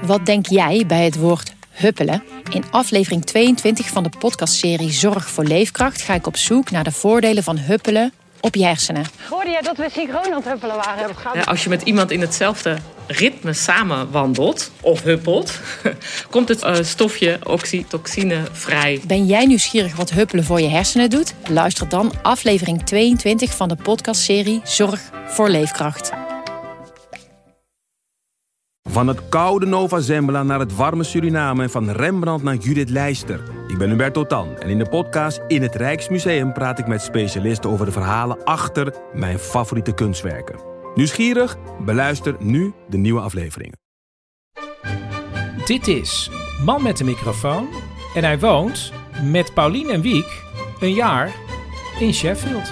Wat denk jij bij het woord huppelen? In aflevering 22 van de podcastserie Zorg voor Leefkracht ga ik op zoek naar de voordelen van huppelen op je hersenen. Hoorde jij dat we synchroon aan het huppelen waren? Ja, als je met iemand in hetzelfde ritme samen wandelt of huppelt, komt het stofje oxytocine vrij. Ben jij nieuwsgierig wat huppelen voor je hersenen doet? Luister dan aflevering 22 van de podcastserie Zorg voor Leefkracht. Van het koude Nova Zembla naar het warme Suriname en van Rembrandt naar Judith Leister. Ik ben Hubert Totan en in de podcast In het Rijksmuseum praat ik met specialisten over de verhalen achter mijn favoriete kunstwerken. Nieuwsgierig? Beluister nu de nieuwe afleveringen. Dit is Man met de microfoon en hij woont met Paulien en Wiek een jaar in Sheffield.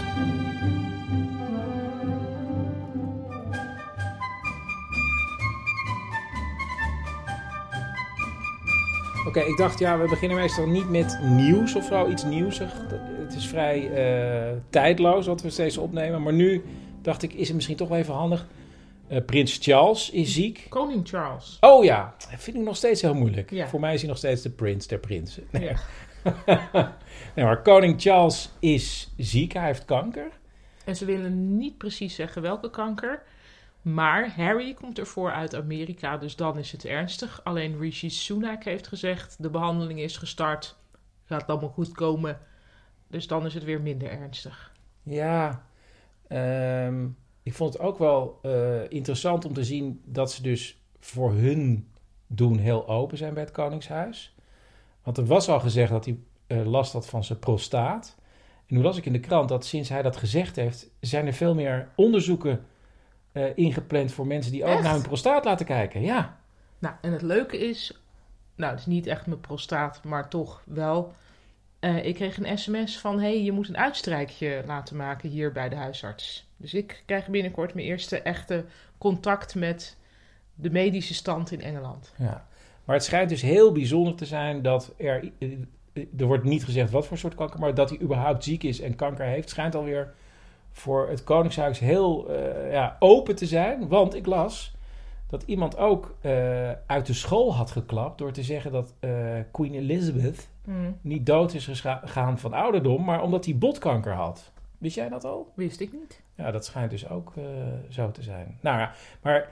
Oké, ik dacht, we beginnen meestal niet met nieuws of zo, iets nieuwsig. Het is vrij tijdloos wat we steeds opnemen. Maar nu dacht ik, is het misschien toch wel even handig. Prins Charles is ziek. Koning Charles. Oh ja, dat vind ik nog steeds heel moeilijk. Ja. Voor mij is hij nog steeds de prins der prinsen. Nee. Ja. Nee, maar koning Charles is ziek, hij heeft kanker. En ze willen niet precies zeggen welke kanker. Maar Harry komt ervoor uit Amerika, dus dan is het ernstig. Alleen Rishi Sunak heeft gezegd, de behandeling is gestart. Gaat allemaal goed komen. Dus dan is het weer minder ernstig. Ja, ik vond het ook wel interessant om te zien dat ze dus voor hun doen heel open zijn bij het Koningshuis. Want er was al gezegd dat hij last had van zijn prostaat. En nu las ik in de krant dat sinds hij dat gezegd heeft, zijn er veel meer onderzoeken ingepland voor mensen die ook naar hun prostaat laten kijken. Ja. Nou, en het leuke is, het is niet echt mijn prostaat, maar toch wel. Ik kreeg een sms van, je moet een uitstrijkje laten maken hier bij de huisarts. Dus ik krijg binnenkort mijn eerste echte contact met de medische stand in Engeland. Ja. Maar het schijnt dus heel bijzonder te zijn dat er wordt niet gezegd wat voor soort kanker, maar dat hij überhaupt ziek is en kanker heeft, schijnt alweer voor het Koningshuis heel open te zijn. Want ik las dat iemand ook uit de school had geklapt door te zeggen dat Queen Elizabeth niet dood is gegaan van ouderdom, maar omdat hij botkanker had. Wist jij dat al? Wist ik niet. Ja, dat schijnt dus ook zo te zijn. Nou ja, maar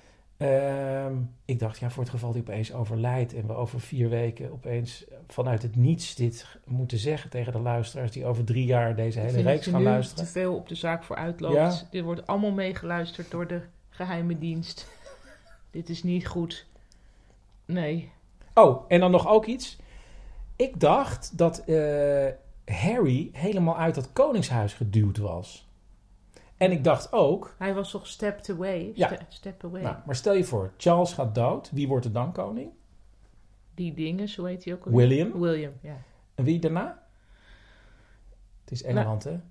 ik dacht, voor het geval hij opeens overlijdt en we over 4 weken opeens vanuit het niets dit moeten zeggen tegen de luisteraars die over 3 jaar deze hele reeks gaan luisteren. Te veel op de zaak voor uitloopt. Ja. Dit wordt allemaal meegeluisterd door de geheime dienst. Dit is niet goed. Nee. Oh, en dan nog ook iets. Ik dacht dat Harry helemaal uit dat koningshuis geduwd was. En ik dacht ook... Hij was toch stepped away? Ja. Step away. Nou, maar stel je voor, Charles gaat dood. Wie wordt er dan koning? Die dingen, zo heet hij ook. William, ja. En wie daarna? Het is Engeland, hè?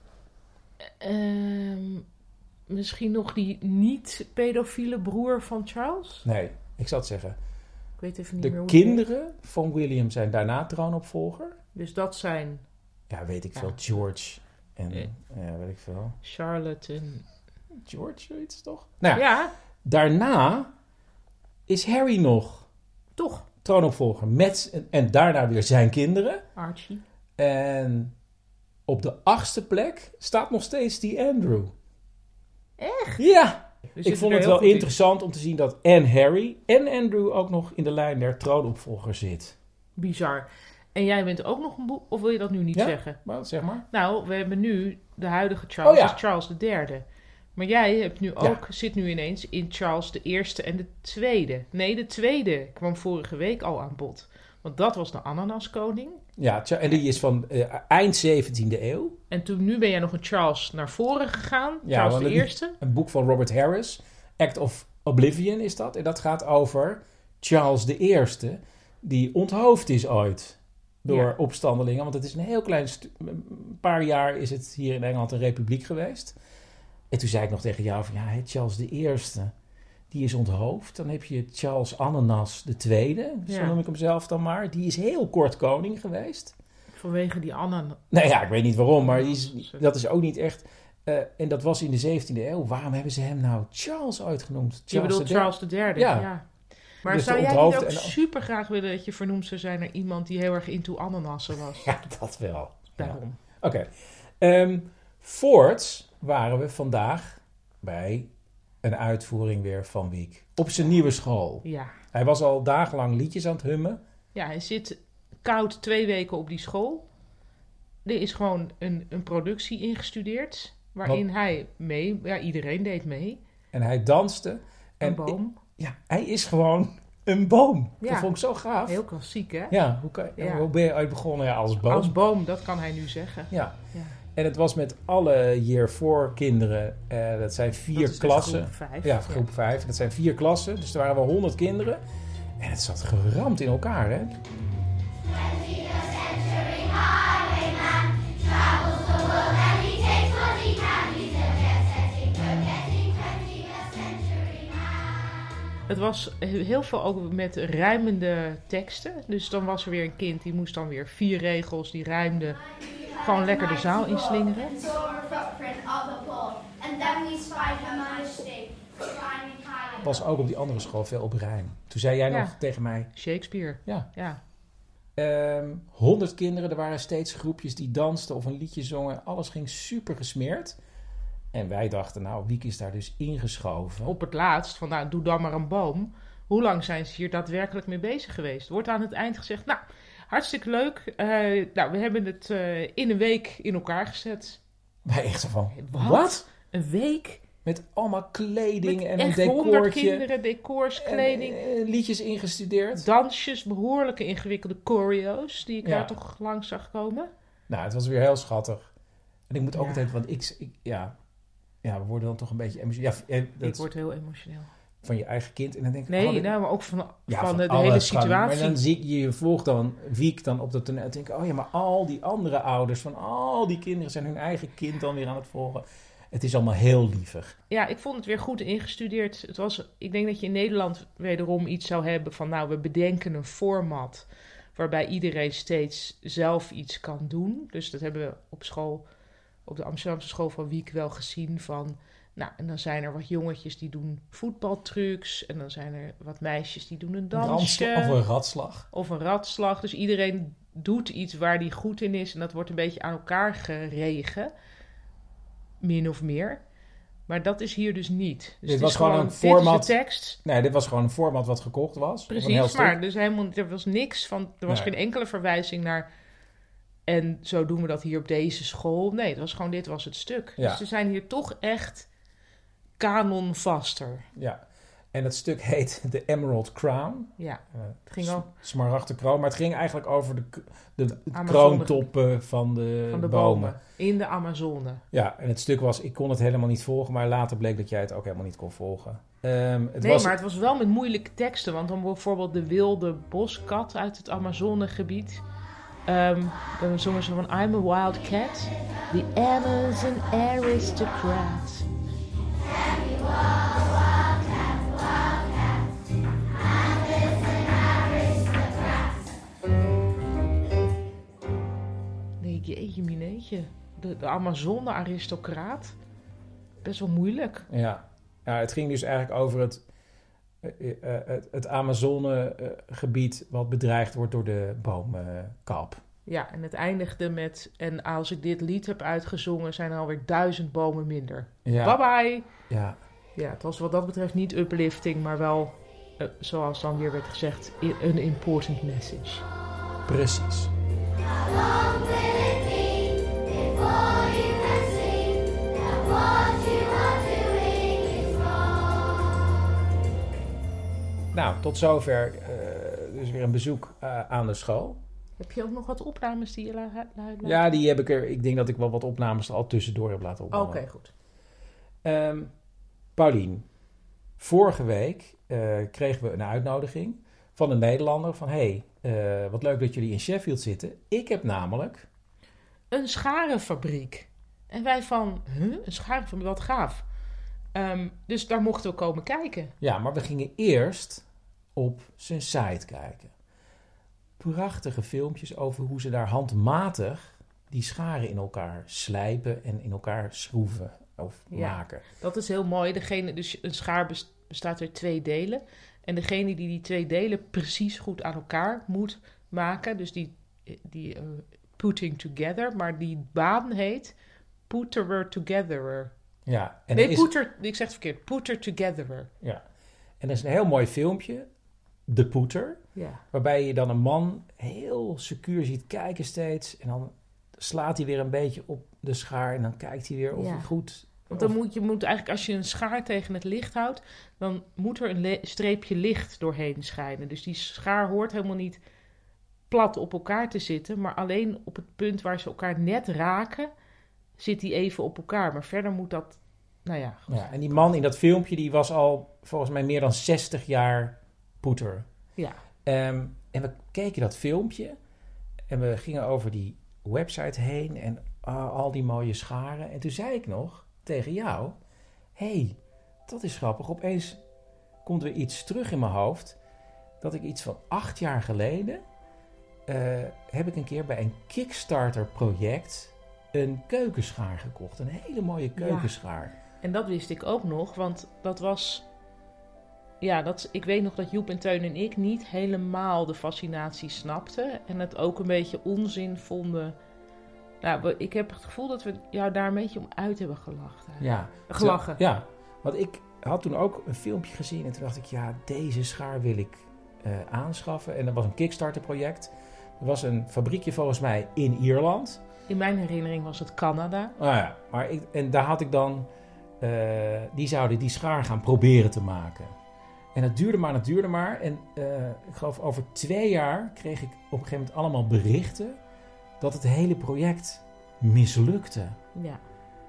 Misschien nog die niet-pedofiele broer van Charles? Nee, ik zal het zeggen. Ik weet even niet De meer hoe kinderen van William zijn daarna troonopvolger. Dus dat zijn... Ja, weet ik veel. George en... weet ik veel. Charlotte en... George, zoiets toch? Nou ja. Daarna is Harry nog Toch. troonopvolger en daarna weer zijn kinderen. Archie. En op de 8e plek staat nog steeds die Andrew. Echt? Ja. Dus Ik vond het wel interessant om te zien dat en Harry en Andrew ook nog in de lijn der troonopvolgers zit. Bizar. En jij bent ook nog een boek, of wil je dat nu niet zeggen? Maar zeg maar. Nou, we hebben nu de huidige Charles, Oh ja. is Charles III. Maar jij hebt nu ook, zit nu ineens in Charles de Eerste en de Tweede. Nee, de Tweede kwam vorige week al aan bod. Want dat was de ananaskoning. Ja, en die is van eind 17e eeuw. En nu ben jij nog een Charles naar voren gegaan. Ja, Charles de Eerste. Een boek van Robert Harris. Act of Oblivion is dat. En dat gaat over Charles de Eerste, die onthoofd is ooit door opstandelingen. Want het is een heel klein... een paar jaar is het hier in Engeland een republiek geweest. En toen zei ik nog tegen jou van... Charles de Eerste, die is onthoofd. Dan heb je Charles Ananas de Tweede. Zo noem ik hem zelf dan maar. Die is heel kort koning geweest. Vanwege die ananas. Nou ja, ik weet niet waarom, maar dat is ook niet echt... en dat was in de 17e eeuw. Waarom hebben ze hem nou Charles uitgenoemd? Je bedoelt Charles III? Ja. Maar Dus zou de jij niet onthoofde ook en- super graag willen dat je vernoemd zou zijn naar iemand die heel erg into ananassen was? Ja, dat wel. Ja. Daarom. Oké. Voorts waren we vandaag bij een uitvoering weer van Wiek. Op zijn nieuwe school. Ja. Hij was al dagenlang liedjes aan het hummen. Ja, hij zit koud 2 weken op die school. Er is gewoon een productie ingestudeerd. Waarin hij mee... Ja, iedereen deed mee. En hij danste. Een boom. Ja, hij is gewoon een boom. Ja. Dat vond ik zo gaaf. Heel klassiek, hè? Ja, Ja. hoe ben je uit begonnen? Ja, als boom. Als boom, dat kan hij nu zeggen. Ja. Ja. En het was met alle year 4 kinderen. Dat zijn 4 Dat is de klassen. groep 5. Ja, groep 5. Dat zijn 4 klassen. Dus er waren wel 100 kinderen. En het zat geramd in elkaar, hè? Het was heel veel ook met rijmende teksten. Dus dan was er weer een kind die moest dan weer 4 regels die rijmden. Gewoon lekker de zaal inslingeren. Het was ook op die andere school veel op rijm. Toen zei jij Ja. nog tegen mij... Shakespeare. Ja, Ja. 100 kinderen. Er waren steeds groepjes die dansten of een liedje zongen. Alles ging super gesmeerd. En wij dachten, nou, Wiek is daar dus ingeschoven. Op het laatst van, nou, doe dan maar een boom. Hoe lang zijn ze hier daadwerkelijk mee bezig geweest? Wordt aan het eind gezegd, nou, hartstikke leuk. Nou, we hebben het in een week in elkaar gezet. Wij echt zo van, Wat? wat? Een week? Met allemaal kleding en een echt 100 decoortje. kinderen, decors, kleding. En liedjes ingestudeerd. Dansjes, behoorlijke ingewikkelde choreo's die ik Ja. daar toch langs zag komen. Nou, het was weer heel schattig. En ik moet ook Ja. altijd, want we worden dan toch een beetje emotioneel. Ja, dat Ik word heel emotioneel. van je eigen kind. En dan denk ik, Nee, nou, maar ook van de hele alles kan. situatie. Maar dan zie je volgt dan Wiek dan op dat toneel. En denk ik, oh ja, maar al die andere ouders van al die kinderen zijn hun eigen kind dan weer aan het volgen. Het is allemaal heel lievig. Ja, ik vond het weer goed ingestudeerd. Ik denk dat je in Nederland wederom iets zou hebben van, nou, we bedenken een format waarbij iedereen steeds zelf iets kan doen. Dus dat hebben we op school, op de Amsterdamse school van Wiek wel gezien van, nou, en dan zijn er wat jongetjes die doen voetbaltrucs en dan zijn er wat meisjes die doen een dansje. Of een ratslag. Of een ratslag. Dus iedereen doet iets waar die goed in is en dat wordt een beetje aan elkaar geregen. Min of meer. Maar dat is hier dus niet. Dus Dit het was is gewoon een dit format. is de tekst. Nee, dit was gewoon een format wat gekocht was. Of een heel Precies, stuk. maar dus helemaal, er was niks van... Er was Nee. geen enkele verwijzing naar... En zo doen we dat hier op deze school. Nee, het was gewoon, dit was het stuk. Ja. Dus ze zijn hier toch echt kanonvaster. Ja. En het stuk heet The Emerald Crown. Ja, Uh, het ging ook Smaragden kroon. Maar het ging eigenlijk over de Amazone. kroontoppen van de, van de bomen. bomen. In de Amazone. Ja, en het stuk was... Ik kon het helemaal niet volgen. Maar later bleek dat jij het ook helemaal niet kon volgen. Maar het was wel met moeilijke teksten. Want dan bijvoorbeeld de wilde boskat uit het Amazonegebied. Dan zongen ze van I'm a wild cat. The Amazon aristocrat. Nee, jeetje mineetje. De Amazone-aristocraat. Best wel moeilijk. Ja. Ja, het ging dus eigenlijk over het Amazonegebied wat bedreigd wordt door de boomkap. Ja, en het eindigde met... En als ik dit lied heb uitgezongen, zijn er alweer 1000 bomen minder. Ja. Bye bye! Ja. Ja, het was wat dat betreft niet uplifting, maar wel, zoals dan weer werd gezegd, een important message. Precies. Nou, tot zover dus weer een bezoek aan de school. Heb je ook nog wat opnames die je laat? Ja, die heb ik er. Ik denk dat ik wel wat opnames er al tussendoor heb laten opnemen. Oké, goed. Paulien, vorige week kregen we een uitnodiging van een Nederlander van... Hey, wat leuk dat jullie in Sheffield zitten. Ik heb namelijk... Een scharenfabriek. En wij van, een scharenfabriek, wat gaaf. Dus daar mochten we komen kijken. Ja, maar we gingen eerst op zijn site kijken. Prachtige filmpjes over hoe ze daar handmatig die scharen in elkaar slijpen en in elkaar schroeven of Ja. maken. Dat is heel mooi. Dus een schaar bestaat uit 2 delen. En degene die 2 delen precies goed aan elkaar moet maken, dus die putting together, maar die baan heet Putterer Togetherer. Ja. En Nee, ik zeg het verkeerd. Putter Togetherer. Ja. En dat is een heel mooi filmpje, De Poeter, Ja. waarbij je dan een man heel secuur ziet kijken steeds. En dan slaat hij weer een beetje op de schaar en dan kijkt hij weer of hij goed... Want dan moet je eigenlijk, als je een schaar tegen het licht houdt, dan moet er een streepje licht doorheen schijnen. Dus die schaar hoort helemaal niet plat op elkaar te zitten, maar alleen op het punt waar ze elkaar net raken, zit die even op elkaar. Maar verder moet dat, Ja, en die man in dat filmpje, die was al volgens mij meer dan 60 jaar poeter. Ja. En we keken dat filmpje en we gingen over die website heen en al die mooie scharen. En toen zei ik nog tegen jou, hey, dat is grappig. Opeens komt weer iets terug in mijn hoofd, dat ik iets van 8 jaar geleden heb ik een keer bij een Kickstarter project een keukenschaar gekocht. Een hele mooie keukenschaar. Ja. En dat wist ik ook nog, want dat was... Ja, ik weet nog dat Joep en Teun en ik niet helemaal de fascinatie snapten. En het ook een beetje onzin vonden. Nou, ik heb het gevoel dat we jou daar een beetje om uit hebben gelachen. Ja. Gelachen. Ja, want ik had toen ook een filmpje gezien en toen dacht ik, ja, deze schaar wil ik aanschaffen. En dat was een Kickstarter project. Er was een fabriekje volgens mij in Ierland. In mijn herinnering was het Canada. Ah ja, en daar had ik dan... die zouden die schaar gaan proberen te maken. En het duurde maar. En ik geloof over 2 jaar kreeg ik op een gegeven moment allemaal berichten dat het hele project mislukte. Ja.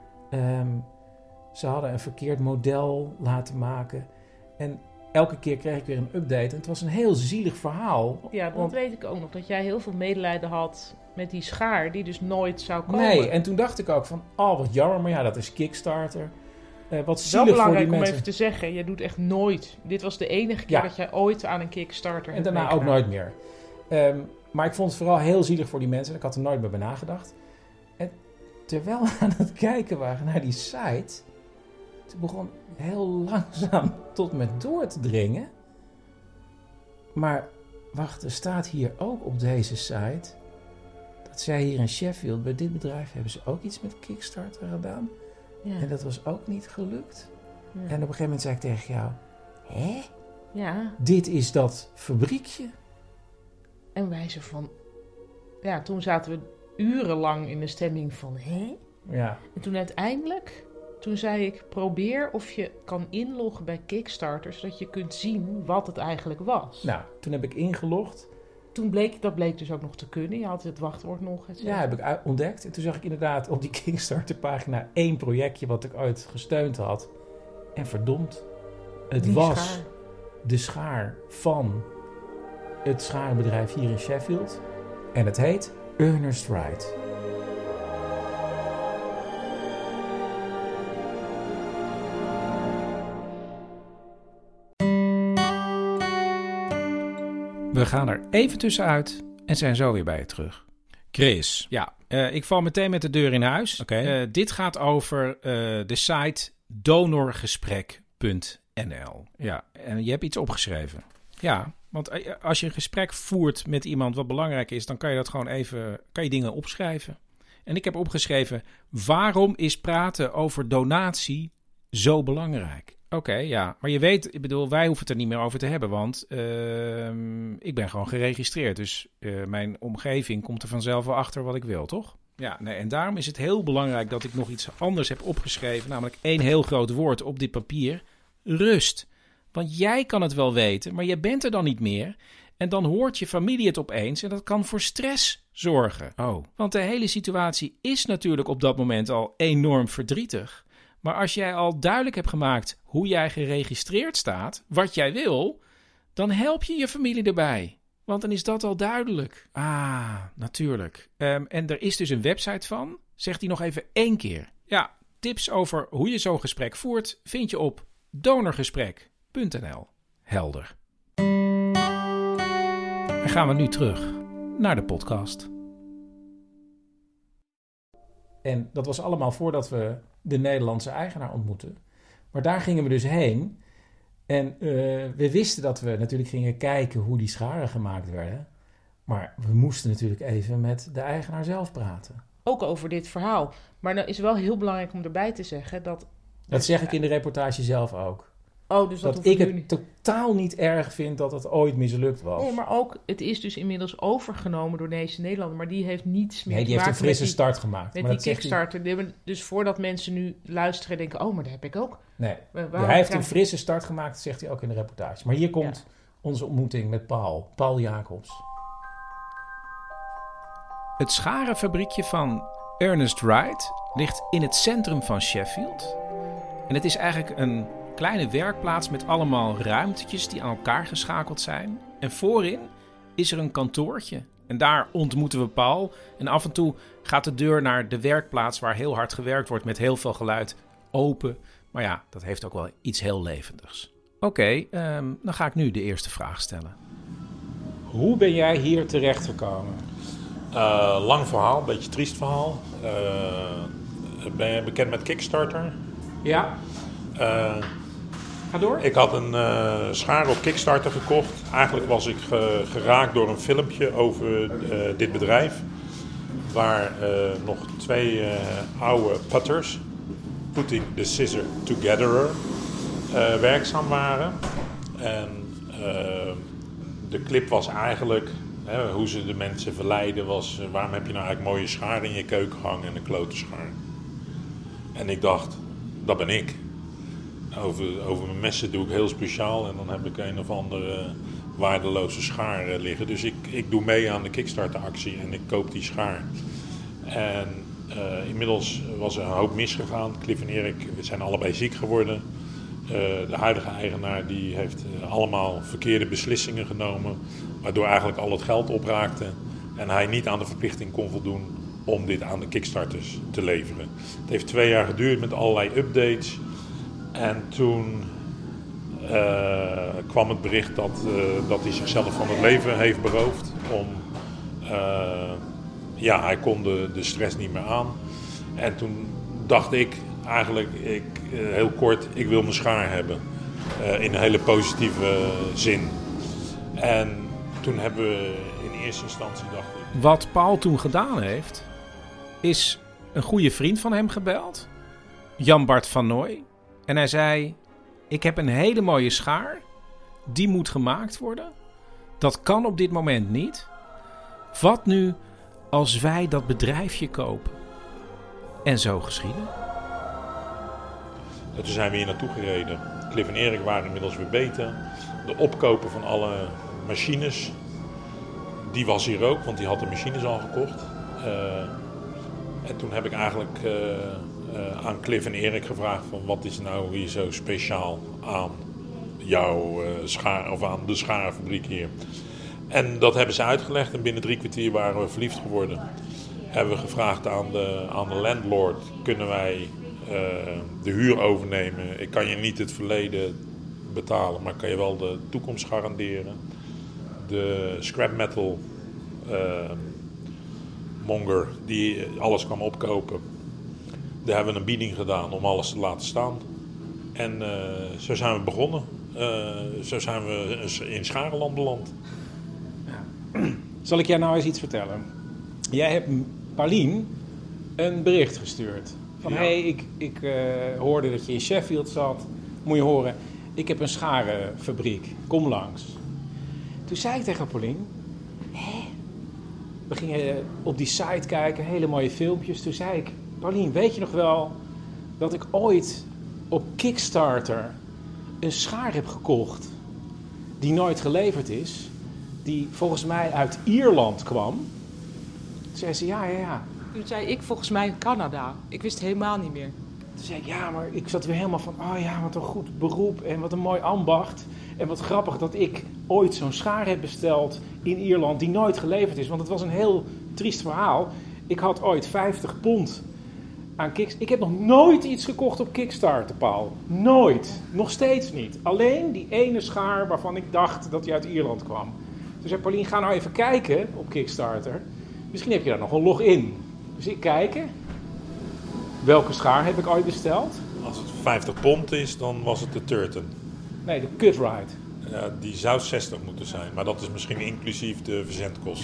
Ze hadden een verkeerd model laten maken. En elke keer kreeg ik weer een update. En het was een heel zielig verhaal. Ja, dat weet ik ook nog. Dat jij heel veel medelijden had met die schaar die dus nooit zou komen. Nee, en toen dacht ik ook van, wat jammer. Maar ja, dat is Kickstarter. Wat zielig wel belangrijk voor die om mensen. even te zeggen, je doet echt nooit. Dit was de enige keer dat jij ooit aan een Kickstarter en daarna ook nooit meer. Maar ik vond het vooral heel zielig voor die mensen. Ik had er nooit meer bij nagedacht. En terwijl we aan het kijken waren naar die site, toen begon heel langzaam tot me door te dringen. Maar wacht, er staat hier ook op deze site dat zij hier in Sheffield, bij dit bedrijf, hebben ze ook iets met Kickstarter gedaan. Ja. En dat was ook niet gelukt. Ja. En op een gegeven moment zei ik tegen jou, hè? Ja. Dit is dat fabriekje. En wij zo van... Ja, toen zaten we urenlang in de stemming van, hè? Ja. En toen uiteindelijk, toen zei ik, probeer of je kan inloggen bij Kickstarter, zodat je kunt zien wat het eigenlijk was. Nou, toen heb ik ingelogd. Dat bleek dus ook nog te kunnen. Je had het wachtwoord nog. Ja, heb ik ontdekt. En toen zag ik inderdaad op die Kickstarter-pagina 1 projectje wat ik ooit gesteund had. En verdomd, het was de schaar van het scharenbedrijf hier in Sheffield. En het heet Ernest Wright. We gaan er even tussenuit en zijn zo weer bij je terug. Chris, ja, ik val meteen met de deur in huis. Okay. Dit gaat over de site donorgesprek.nl. Ja, en je hebt iets opgeschreven. Ja, want als je een gesprek voert met iemand wat belangrijk is, dan kan je dat gewoon kan je dingen opschrijven. En ik heb opgeschreven, waarom is praten over donatie zo belangrijk? Oké, ja. Maar je weet, ik bedoel, wij hoeven het er niet meer over te hebben, want ik ben gewoon geregistreerd. Dus mijn omgeving komt er vanzelf wel achter wat ik wil, toch? Ja, nee, en daarom is het heel belangrijk dat ik nog iets anders heb opgeschreven, namelijk 1 heel groot woord op dit papier. Rust. Want jij kan het wel weten, maar je bent er dan niet meer. En dan hoort je familie het opeens en dat kan voor stress zorgen. Oh. Want de hele situatie is natuurlijk op dat moment al enorm verdrietig. Maar als jij al duidelijk hebt gemaakt hoe jij geregistreerd staat, wat jij wil, dan help je je familie erbij. Want dan is dat al duidelijk. Ah, natuurlijk. En er is dus een website van. Zegt die nog even 1 keer. Ja, tips over hoe je zo'n gesprek voert vind je op donorgesprek.nl. Helder. En gaan we nu terug naar de podcast. En dat was allemaal voordat we de Nederlandse eigenaar ontmoetten. Maar daar gingen we dus heen. En we wisten dat we natuurlijk gingen kijken hoe die scharen gemaakt werden. Maar we moesten natuurlijk even met de eigenaar zelf praten. Ook over dit verhaal. Maar dan is wel heel belangrijk om erbij te zeggen dat... Dat zeg ik in de reportage zelf ook. Oh, dus dat ik het totaal niet erg vind dat het ooit mislukt was. Nee, maar ook, het is dus inmiddels overgenomen door deze Nederlander. Maar die heeft niets meer die te heeft maken een frisse start gemaakt. Met maar die Kickstarter. Dus voordat mensen nu luisteren en denken, oh, maar dat heb ik ook. Nee, hij heeft een frisse start gemaakt, zegt hij ook in de reportage. Maar hier komt onze ontmoeting met Paul Jacobs. Het scharenfabriekje van Ernest Wright ligt in het centrum van Sheffield. En het is eigenlijk een kleine werkplaats met allemaal ruimtetjes die aan elkaar geschakeld zijn. En voorin is er een kantoortje. En daar ontmoeten we Paul. En af en toe gaat de deur naar de werkplaats waar heel hard gewerkt wordt met heel veel geluid open. Maar ja, dat heeft ook wel iets heel levendigs. Oké, dan ga ik nu de eerste vraag stellen. Hoe ben jij hier terechtgekomen? Lang verhaal, een beetje triest verhaal. Ben je bekend met Kickstarter? Ja. Ga door. Ik had een schaar op Kickstarter gekocht. Eigenlijk was ik geraakt door een filmpje over dit bedrijf. Waar nog 2 oude putters, Putting the Scissor Together, werkzaam waren. En de clip was eigenlijk... hoe ze de mensen verleiden was... waarom heb je nou eigenlijk mooie schaar in je keuken hangen en een klote schaar? En ik dacht, dat ben ik. Over mijn messen doe ik heel speciaal... en dan heb ik een of andere waardeloze schaar liggen. Dus ik doe mee aan de Kickstarter-actie en ik koop die schaar. En inmiddels was er een hoop misgegaan. Cliff en Erik zijn allebei ziek geworden... de huidige eigenaar die heeft allemaal verkeerde beslissingen genomen... waardoor eigenlijk al het geld opraakte... en hij niet aan de verplichting kon voldoen om dit aan de Kickstarters te leveren. Het heeft 2 jaar geduurd met allerlei updates. En toen kwam het bericht dat hij zichzelf van het leven heeft beroofd. Hij kon de stress niet meer aan. En toen dacht ik eigenlijk... heel kort, ik wil mijn schaar hebben. In een hele positieve zin. En toen hebben we in eerste instantie dacht ik... Wat Paul toen gedaan heeft, is een goede vriend van hem gebeld. Jan-Bart van Nooy. En hij zei, ik heb een hele mooie schaar. Die moet gemaakt worden. Dat kan op dit moment niet. Wat nu als wij dat bedrijfje kopen? En zo geschiedde. En toen zijn we hier naartoe gereden. Cliff en Erik waren inmiddels weer beter. De opkoper van alle machines, die was hier ook, want die had de machines al gekocht. En toen heb ik eigenlijk aan Cliff en Erik gevraagd van wat is nou hier zo speciaal aan jouw schaar of aan de schaarfabriek hier. En dat hebben ze uitgelegd en binnen 3 kwartier waren we verliefd geworden. Hebben we gevraagd aan de landlord, kunnen wij de huur overnemen? Ik kan je niet het verleden betalen, maar kan je wel de toekomst garanderen. De scrap metal monger die alles kwam opkopen, daar hebben we een bieding gedaan om alles te laten staan. En zo zijn we begonnen. Zo zijn we in Scharenland beland. Zal ik jou nou eens iets vertellen? Jij hebt Paulien een bericht gestuurd. Van ik hoorde dat je in Sheffield zat. Moet je horen, ik heb een scharenfabriek. Kom langs. Toen zei ik tegen Paulien... We gingen op die site kijken, hele mooie filmpjes. Toen zei ik, Paulien, weet je nog wel dat ik ooit op Kickstarter een schaar heb gekocht die nooit geleverd is, die volgens mij uit Ierland kwam? Toen zei ze, ja. Toen zei ik volgens mij Canada. Ik wist het helemaal niet meer. Toen zei ik, ja, maar ik zat weer helemaal van, wat een goed beroep en wat een mooi ambacht. En wat grappig dat ik ooit zo'n schaar heb besteld in Ierland die nooit geleverd is. Want het was een heel triest verhaal. Ik had ooit 50 pond aan Kickstarter. Ik heb nog nooit iets gekocht op Kickstarter, Paul. Nooit. Nog steeds niet. Alleen die ene schaar waarvan ik dacht dat die uit Ierland kwam. Toen zei Paulien, ga nou even kijken op Kickstarter. Misschien heb je daar nog een login. Dus ik kijken. Welke schaar heb ik ooit besteld? Als het 50 pond is, dan was het de Turton. Nee, de Cut Ride. Die zou 60 moeten zijn, maar dat is misschien inclusief de verzendkosten.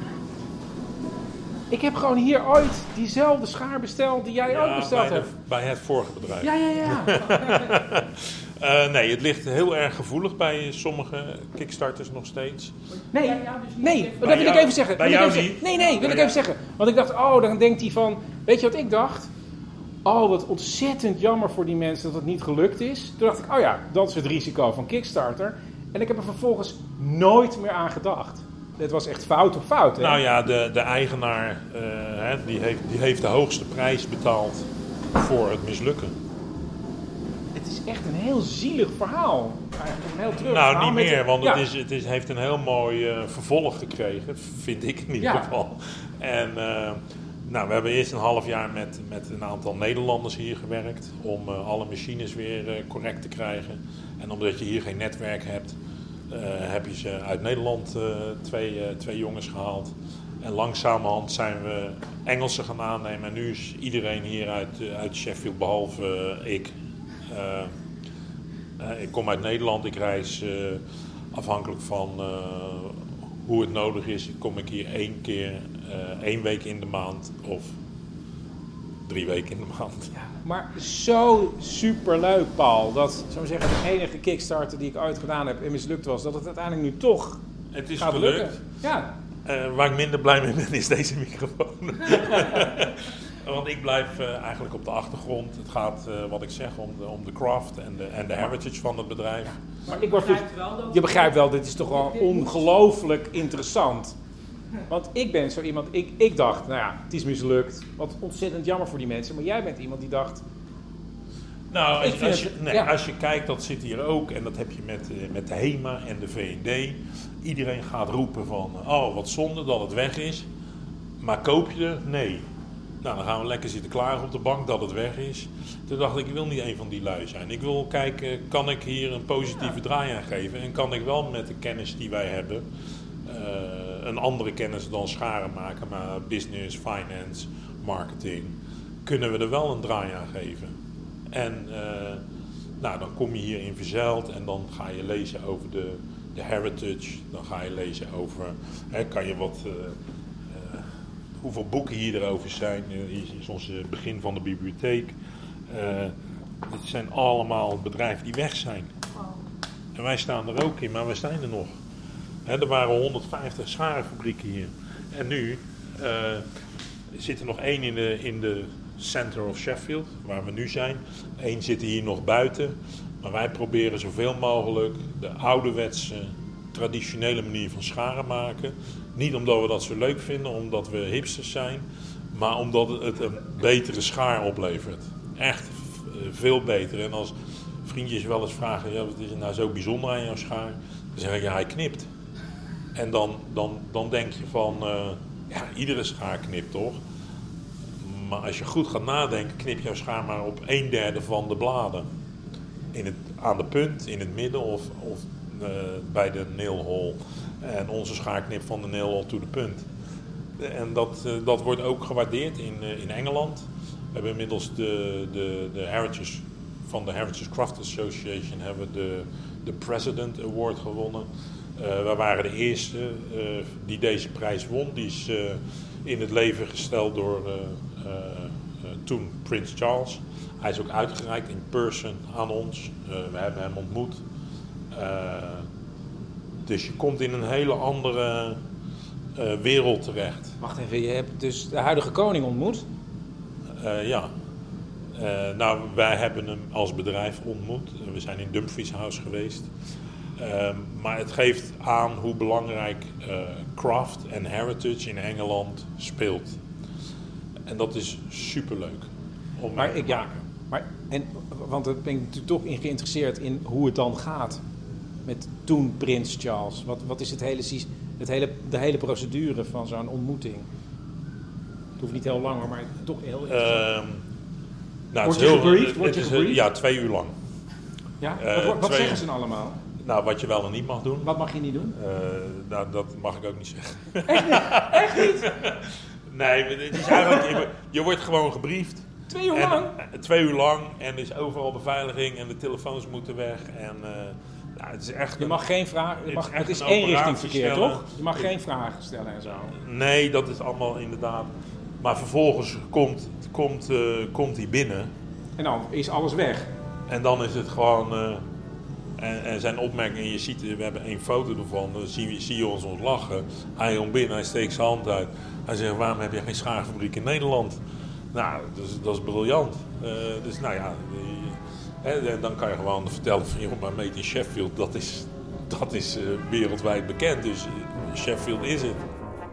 Ik heb gewoon hier ooit diezelfde schaar besteld die jij ook besteld hebt. Bij het vorige bedrijf. Ja. Nee, het ligt heel erg gevoelig bij sommige Kickstarters nog steeds. Nee, dat wil ik even zeggen. Bij jou niet? Nee, wil ik even zeggen. Want ik dacht, dan denkt hij van... Weet je wat ik dacht? Oh, wat ontzettend jammer voor die mensen dat het niet gelukt is. Toen dacht ik, dat is het risico van Kickstarter. En ik heb er vervolgens nooit meer aan gedacht. Het was echt fout op fout. Hè? Nou ja, de eigenaar die heeft de hoogste prijs betaald voor het mislukken. Het is echt een heel zielig verhaal. Eigenlijk een heel treurig Nou, verhaal. niet meer, want het heeft een heel mooi vervolg gekregen. Vind ik in ieder geval. En we hebben eerst een half jaar met een aantal Nederlanders hier gewerkt. Om alle machines weer correct te krijgen. En omdat je hier geen netwerk hebt... heb je ze uit Nederland twee jongens gehaald. En langzamerhand zijn we Engelsen gaan aannemen. En nu is iedereen hier uit Sheffield, behalve ik. Ik kom uit Nederland. Ik reis afhankelijk van hoe het nodig is. Kom ik hier 1 week in de maand of 3 weken in de maand. Ja, maar zo superleuk, Paul. Dat, zou ik zeggen, de enige Kickstarter die ik ooit gedaan heb en mislukt was, dat het uiteindelijk nu toch het is gaat gelukt. lukken. Ja. Waar ik minder blij mee ben, is deze microfoon. Want ik blijf eigenlijk op de achtergrond. Het gaat, wat ik zeg, om de craft en de heritage van het bedrijf. Maar je begrijpt wel, dit is toch wel ongelooflijk interessant. Want ik ben zo iemand, ik dacht, het is mislukt. Wat ontzettend jammer voor die mensen. Maar jij bent iemand die dacht... Nou, als je kijkt, dat zit hier ook. En dat heb je met de HEMA en de V&D. Iedereen gaat roepen van, wat zonde dat het weg is. Maar koop je er? Nee. Nou, dan gaan we lekker zitten klagen op de bank dat het weg is. Toen dacht ik wil niet een van die lui zijn. Ik wil kijken, kan ik hier een positieve draai aan geven? En kan ik wel met de kennis die wij hebben... een andere kennis dan scharen maken, maar business, finance, marketing, kunnen we er wel een draai aan geven. En dan kom je hierin verzeild en dan ga je lezen over de heritage, dan ga je lezen over, kan je hoeveel boeken hier erover zijn. Hier is ons begin van de bibliotheek. Het zijn allemaal bedrijven die weg zijn. En wij staan er ook in, maar we zijn er nog. Er waren 150 scharenfabrieken hier. En nu zit er nog 1 in de center of Sheffield, waar we nu zijn. 1 zit hier nog buiten. Maar wij proberen zoveel mogelijk de ouderwetse, traditionele manier van scharen maken. Niet omdat we dat zo leuk vinden, omdat we hipsters zijn. Maar omdat het een betere schaar oplevert. Echt veel beter. En als vriendjes wel eens vragen, wat is er nou zo bijzonder aan jouw schaar? Dan zeg ik, hij knipt. En dan denk je van, iedere schaar knipt toch? Maar als je goed gaat nadenken, knip jouw schaar maar op 1/3 van de bladen. Aan de punt, in het midden of bij de nail hole. En onze schaar knipt van de nail hole to de punt. En dat wordt ook gewaardeerd in Engeland. We hebben inmiddels de Heritage van de Heritage Craft Association hebben de President Award gewonnen. We waren de eerste die deze prijs won. Die is in het leven gesteld door toen Prins Charles. Hij is ook uitgereikt in person aan ons. We hebben hem ontmoet. Dus je komt in een hele andere wereld terecht. Wacht even, je hebt dus de huidige koning ontmoet? Ja. Wij hebben hem als bedrijf ontmoet. We zijn in Dumfries House geweest. Maar het geeft aan hoe belangrijk craft en heritage in Engeland speelt. En dat is superleuk om mee te maken. Want daar ben ik natuurlijk toch in geïnteresseerd in hoe het dan gaat met toen Prins Charles. Wat is de hele procedure van zo'n ontmoeting? Het hoeft niet heel lang, maar toch heel interessant. Word je gebriefd? Ja, 2 uur lang. Ja? Wat zeggen ze allemaal? Nou, wat je wel en niet mag doen. Wat mag je niet doen? Dat mag ik ook niet zeggen. Echt niet? Nee, het is eigenlijk, je wordt gewoon gebriefd. 2 uur lang? 2 uur lang en er is overal beveiliging en de telefoons moeten weg. En het is echt... Je mag geen vragen... Het is eenrichtingsverkeer, toch? Je mag geen vragen stellen en zo. Nee, dat is allemaal inderdaad... Maar vervolgens komt hij binnen. En dan is alles weg. En dan is het gewoon... En zijn opmerking, en je ziet, we hebben 1 foto ervan, dan zie je ons lachen. Hij komt binnen, hij steekt zijn hand uit. Hij zegt, waarom heb je geen schaarfabriek in Nederland? Nou, dat is briljant. Dus nou ja, dan kan je gewoon vertellen van, joh, maar Made in Sheffield, dat is wereldwijd bekend. Dus Sheffield is het.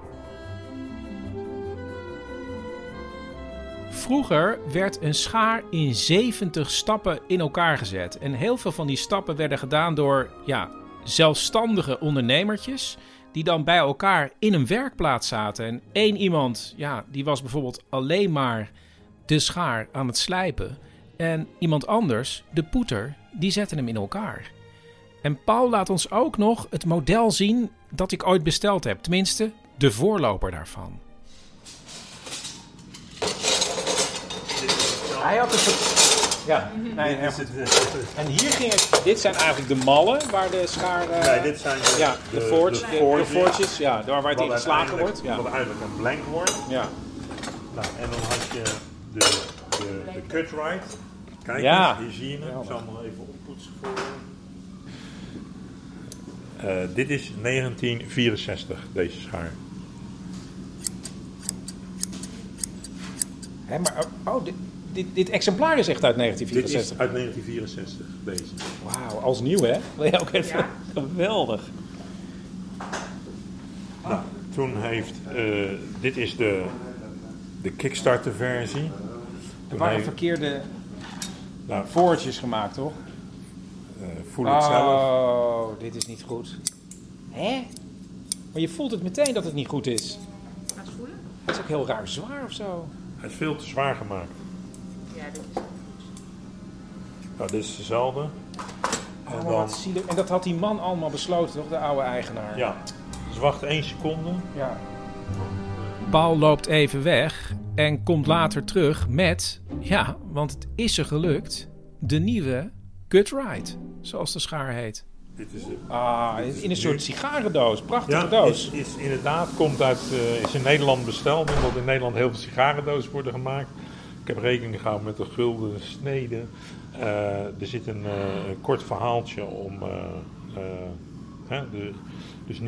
Vroeger werd een schaar in 70 stappen in elkaar gezet. En heel veel van die stappen werden gedaan door zelfstandige ondernemertjes die dan bij elkaar in een werkplaats zaten. En 1 iemand, die was bijvoorbeeld alleen maar de schaar aan het slijpen. En iemand anders, de poeter, die zette hem in elkaar. En Paul laat ons ook nog het model zien dat ik ooit besteld heb. Tenminste, de voorloper daarvan. Hij had en hier ging het... Dit zijn eigenlijk de mallen waar de schaar... Nee, dit zijn de forges, waar het in geslagen wordt. Ja. Wat eigenlijk een blank wordt. Ja. Nou, en dan had je de Cutright. Kijk hier zie je hem. Ik zal hem nog even oppoetsen voor je. Dit is 1964, deze schaar. Hè, maar... Dit exemplaar is echt uit 1964. Dit is uit 1964, deze. Wauw, als nieuw hè? Wil je ook even... Geweldig. Nou, toen heeft... dit is de Kickstarter versie. Er waren verkeerde voortjes gemaakt, toch? Voel het zelf. Oh, dit is niet goed. Hè? Maar je voelt het meteen dat het niet goed is. Gaat het voelen? Het is ook heel raar zwaar of zo. Hij is veel te zwaar gemaakt. Ja, dit is niet goed. Nou, dit is dezelfde. En dat had die man allemaal besloten, toch? De oude eigenaar. Ja. Dus wacht 1 seconde. Ja. Paul loopt even weg en komt later terug met... want het is er gelukt. De nieuwe Cutright, zoals de schaar heet. Dit is in een soort sigarendoos. Prachtige doos. Is inderdaad, is in Nederland besteld. Omdat in Nederland heel veel sigarendozen worden gemaakt. Ik heb rekening gehouden met de gulden snede. Er zit een kort verhaaltje om... dus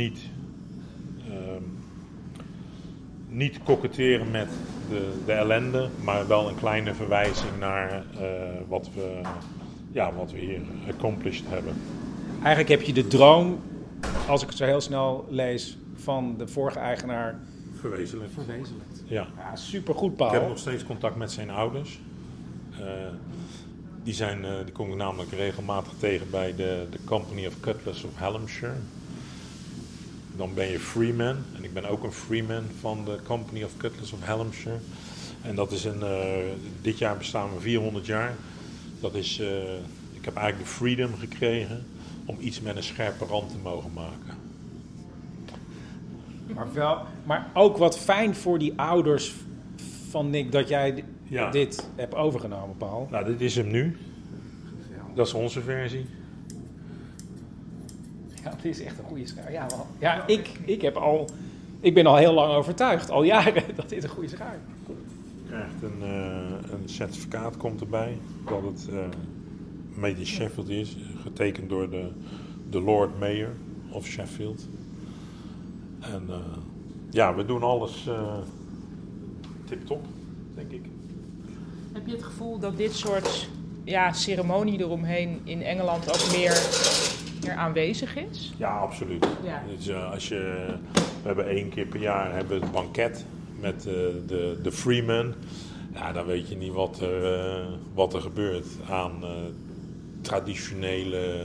niet koketteren met de ellende, maar wel een kleine verwijzing naar wat we hier accomplished hebben. Eigenlijk heb je de droom, als ik het zo heel snel lees, van de vorige eigenaar verwezenlijkt. Ja. Supergoed, Paul. Ik heb nog steeds contact met zijn ouders. Die kom ik namelijk regelmatig tegen bij de Company of Cutlers of Hallamshire. Dan ben je freeman. En ik ben ook een freeman van de Company of Cutlers of Hallamshire. En dat is dit jaar bestaan we 400 jaar. Dat is, ik heb eigenlijk de freedom gekregen om iets met een scherpe rand te mogen maken. Maar ook wat fijn voor die ouders van Nick dat jij dit hebt overgenomen, Paul. Nou, dit is hem nu. Dat is onze versie. Ja, het is echt een goede schaar. Ja, ik ben al heel lang overtuigd, al jaren, dat dit een goede schaar is. Je krijgt een certificaat komt erbij dat het Made in Sheffield is, getekend door de Lord Mayor of Sheffield. En we doen alles tip-top, denk ik. Heb je het gevoel dat dit soort ceremonie eromheen in Engeland ook meer aanwezig is? Ja, absoluut. Ja. Dus, we hebben 1 keer per jaar het banket met de freeman. Ja, dan weet je niet wat er gebeurt aan traditionele...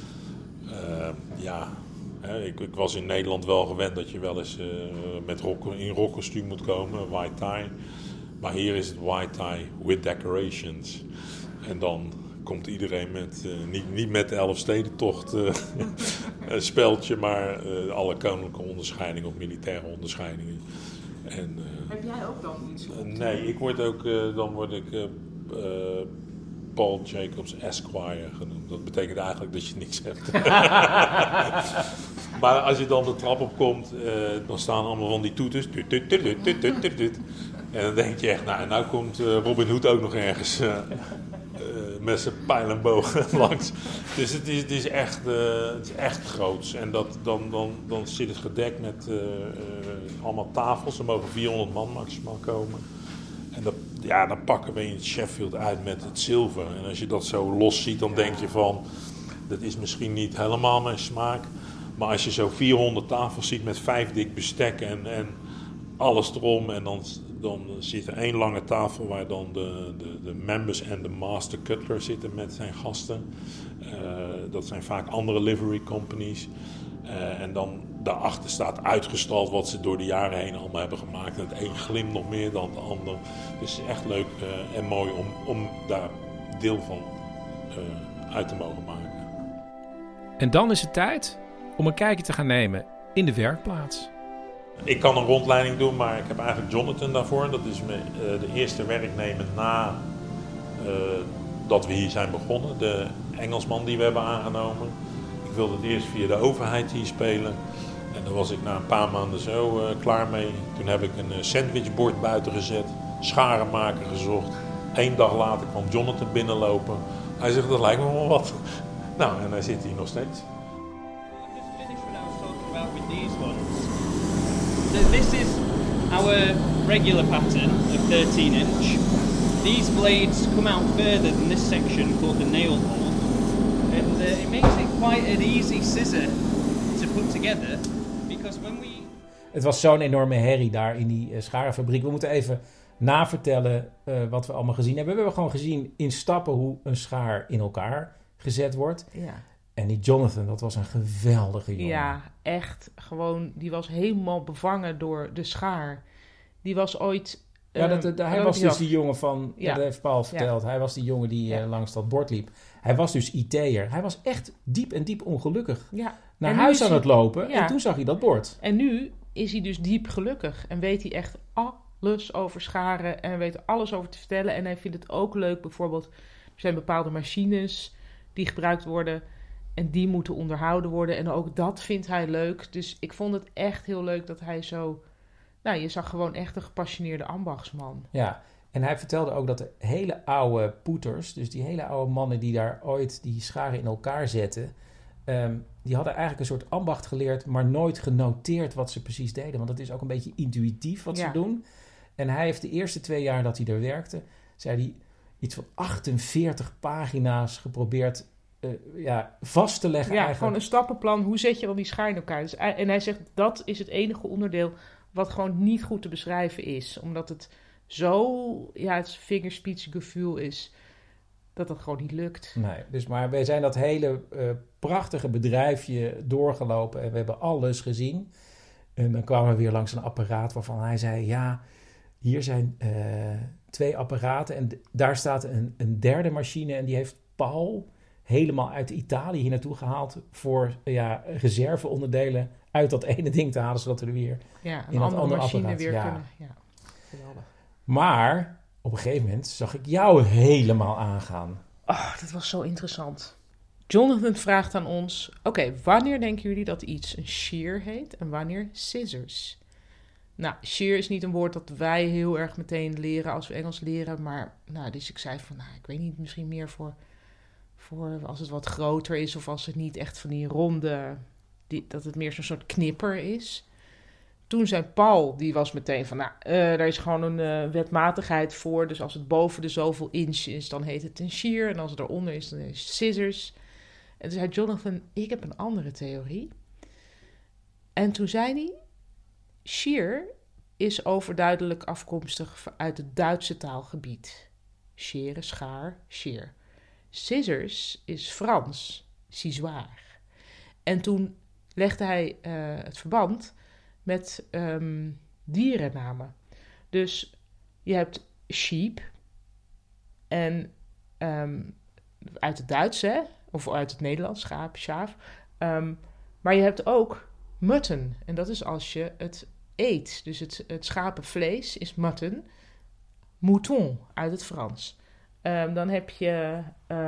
Ik was in Nederland wel gewend dat je wel eens in rockkostuum moet komen, white tie. Maar hier is het white tie with decorations. En dan komt iedereen met, niet met de Elfstedentocht speldje, maar alle koninklijke onderscheidingen of militaire onderscheidingen. En, Heb jij ook dan iets? nee, dan word ik Paul Jacobs Esquire genoemd. Dat betekent eigenlijk dat je niks hebt. Maar als je dan de trap op komt, dan staan allemaal van die toeters. En dan denk je echt, nou komt Robin Hood ook nog ergens met zijn pijl en boog langs. Dus het is echt groots. En dan zit het gedekt met allemaal tafels. Er mogen 400 man maximaal komen. En dan pakken we in Sheffield uit met het zilver. En als je dat zo los ziet, dan denk je van, dat is misschien niet helemaal mijn smaak. Maar als je zo 400 tafels ziet met 5 dik bestek en alles erom. En dan zit er 1 lange tafel waar dan de members en de master cutler zitten met zijn gasten. Dat zijn vaak andere livery companies. En dan daarachter staat uitgestald wat ze door de jaren heen allemaal hebben gemaakt. En het een glimt nog meer dan het ander. Dus het is echt leuk en mooi om daar deel van uit te mogen maken. En dan is het tijd om een kijkje te gaan nemen in de werkplaats. Ik kan een rondleiding doen, maar ik heb eigenlijk Jonathan daarvoor. Dat is de eerste werknemer na dat we hier zijn begonnen. De Engelsman die we hebben aangenomen. Ik wilde het eerst via de overheid hier spelen. En daar was ik na een paar maanden zo klaar mee. Toen heb ik een sandwichbord buiten gezet. Scharenmaker gezocht. 1 dag later kwam Jonathan binnenlopen. Hij zegt, dat lijkt me wel wat. Nou, en hij zit hier nog steeds. So this is our regular pattern of 13-inch. These blades come out further than this section called the nail hole. And it makes it quite an easy scissor to put together. Because when we... Het was zo'n enorme herrie daar in die scharenfabriek. We moeten even navertellen wat we allemaal gezien hebben. We hebben gewoon gezien in stappen hoe een schaar in elkaar gezet wordt. Ja. En die Jonathan, dat was een geweldige jongen. Ja, echt. Gewoon, die was helemaal bevangen door de schaar. Die was ooit... hij was dus die jongen van... Ja. Dat heeft Paul verteld. Ja. Hij was die jongen die langs dat bord liep. Hij was dus IT'er. Hij was echt diep ongelukkig. Ja. Naar huis aan het lopen. Ja. En toen zag hij dat bord. En nu is hij dus diep gelukkig. En weet hij echt alles over scharen. En weet er alles over te vertellen. En hij vindt het ook leuk. Bijvoorbeeld, er zijn bepaalde machines die gebruikt worden... En die moeten onderhouden worden. En ook dat vindt hij leuk. Dus ik vond het echt heel leuk dat hij zo... Nou, je zag gewoon echt een gepassioneerde ambachtsman. Ja, en hij vertelde ook dat de hele oude poeters... dus die hele oude mannen die daar ooit die scharen in elkaar zetten... die hadden eigenlijk een soort ambacht geleerd... maar nooit genoteerd wat ze precies deden. Want het is ook een beetje intuïtief wat ze doen. En hij heeft de eerste 2 jaar dat hij er werkte... zei hij iets van 48 pagina's geprobeerd... vast te leggen. Ja, eigenlijk. gewoon een stappenplan. Hoe zet je dan die schaar in elkaar? Dus, en hij zegt, dat is het enige onderdeel wat gewoon niet goed te beschrijven is. Omdat het zo, het vingerspitzengevoel is, dat dat gewoon niet lukt. Nee, dus maar wij zijn dat hele prachtige bedrijfje doorgelopen en we hebben alles gezien. En dan kwamen we weer langs een apparaat waarvan hij zei, ja, hier zijn 2 apparaten en daar staat een derde machine en die heeft Paul... helemaal uit Italië hier naartoe gehaald voor reserveonderdelen uit dat ene ding te halen, zodat we er weer een andere machine apparaat weer kunnen. Ja, geweldig. Maar op een gegeven moment zag ik jou helemaal aangaan. Oh, dat was zo interessant. Jonathan vraagt aan ons, oké, wanneer denken jullie dat iets een shear heet en wanneer scissors? Nou, shear is niet een woord dat wij heel erg meteen leren als we Engels leren, maar dus ik zei van, ik weet niet, misschien meer voor als het wat groter is of als het niet echt van die ronde, dat het meer zo'n soort knipper is. Toen zei Paul, die was meteen van, daar is gewoon een wetmatigheid voor. Dus als het boven de zoveel inch is, dan heet het een shear. En als het eronder is, dan is het scissors. En toen zei Jonathan, ik heb een andere theorie. En toen zei hij, shear is overduidelijk afkomstig uit het Duitse taalgebied. Scheren, schaar, shear. Scissors is Frans, cisoir. En toen legde hij het verband met dierennamen. Dus je hebt sheep en uit het Duits, hè? Of uit het Nederlands, schaap, schaaf. Maar je hebt ook mutton. En dat is als je het eet. Dus het schapenvlees is mutton. Mouton uit het Frans. Dan heb je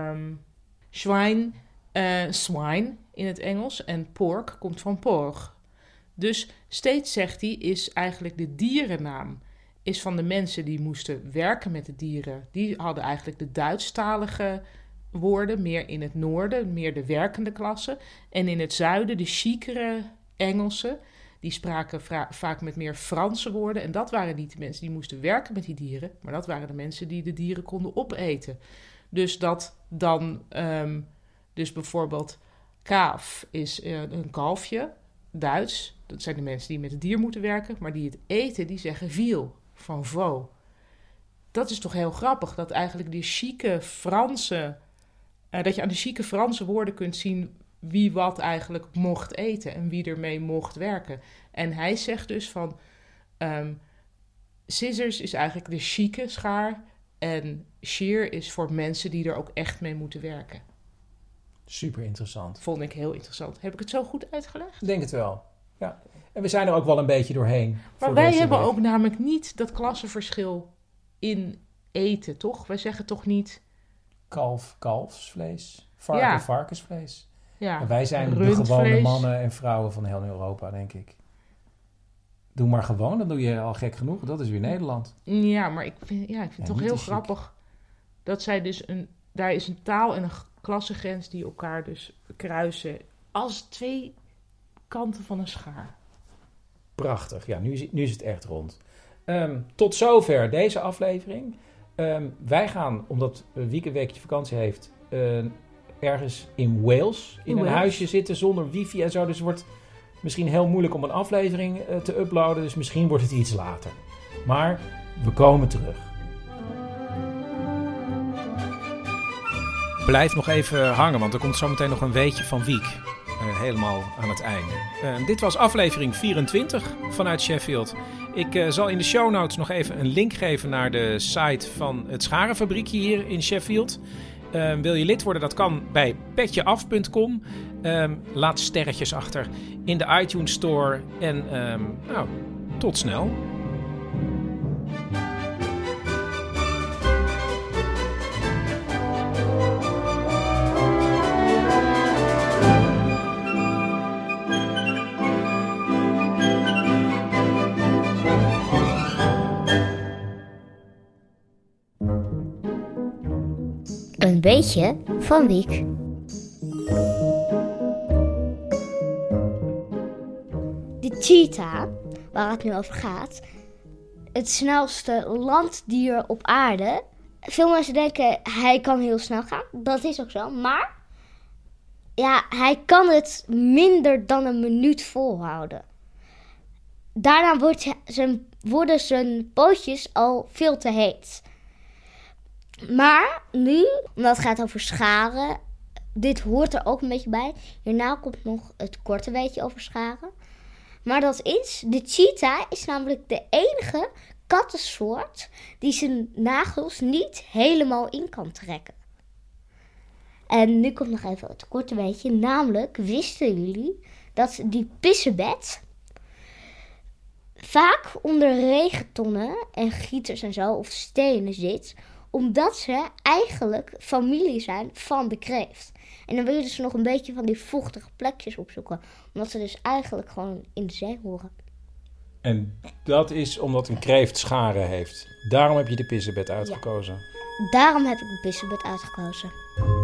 swine in het Engels. En pork komt van porc. Dus steeds zegt hij, is eigenlijk de dierennaam is van de mensen die moesten werken met de dieren. Die hadden eigenlijk de Duitsstalige woorden, meer in het noorden, meer de werkende klasse. En in het zuiden de chicere Engelsen, die spraken vaak met meer Franse woorden. En dat waren niet de mensen die moesten werken met die dieren, maar dat waren de mensen die de dieren konden opeten. Dus dat dan, dus bijvoorbeeld kaaf is een kalfje, Duits. Dat zijn de mensen die met het dier moeten werken, maar die het eten, die zeggen veal, van veau. Dat is toch heel grappig, dat eigenlijk die chique Franse, dat je aan de chique Franse woorden kunt zien wie wat eigenlijk mocht eten en wie ermee mocht werken. En hij zegt dus van, scissors is eigenlijk de chique schaar en shear is voor mensen die er ook echt mee moeten werken. Super interessant. Vond ik heel interessant. Heb ik het zo goed uitgelegd? Ik denk het wel, ja. En we zijn er ook wel een beetje doorheen. Maar wij hebben ook namelijk niet dat klassenverschil in eten, toch? Wij zeggen toch niet kalfsvlees, varken, varkensvlees. Ja. En wij zijn de gewone mannen en vrouwen van heel Europa, denk ik. Doe maar gewoon, dan doe je al gek genoeg. Dat is weer Nederland. Ja, maar ik vind het toch heel grappig dat zij dus daar is een taal en een klassengrens die elkaar dus kruisen als twee kanten van een schaar. Prachtig. Ja, nu is het echt rond. Tot zover deze aflevering. Wij gaan, omdat Wieke een weekje vakantie heeft, ergens in Wales in een huisje zitten zonder wifi en zo. Dus het wordt misschien heel moeilijk om een aflevering te uploaden. Dus misschien wordt het iets later. Maar we komen terug. Blijf nog even hangen, want er komt zometeen nog een weetje van Wiek. Helemaal aan het einde. Dit was aflevering 24 vanuit Sheffield. Ik zal in de show notes nog even een link geven naar de site van het Scharenfabriekje hier in Sheffield. Wil je lid worden? Dat kan bij petjeaf.com. Laat sterretjes achter in de iTunes Store. En tot snel. Een beetje van Wiek. De cheetah, waar het nu over gaat, het snelste landdier op aarde. Veel mensen denken, hij kan heel snel gaan. Dat is ook zo, maar ja, hij kan het minder dan een minuut volhouden. Daarna worden zijn pootjes al veel te heet. Maar nu, omdat het gaat over scharen, dit hoort er ook een beetje bij. Hierna komt nog het korte weetje over scharen. Maar de cheetah is namelijk de enige kattensoort die zijn nagels niet helemaal in kan trekken. En nu komt nog even het korte weetje. Namelijk, wisten jullie dat die pissebed vaak onder regentonnen en gieters en zo, of stenen zit, omdat ze eigenlijk familie zijn van de kreeft. En dan wil je dus nog een beetje van die vochtige plekjes opzoeken. Omdat ze dus eigenlijk gewoon in de zee horen. En dat is omdat een kreeft scharen heeft. Daarom heb je de pissebed uitgekozen. Ja, daarom heb ik de pissebed uitgekozen.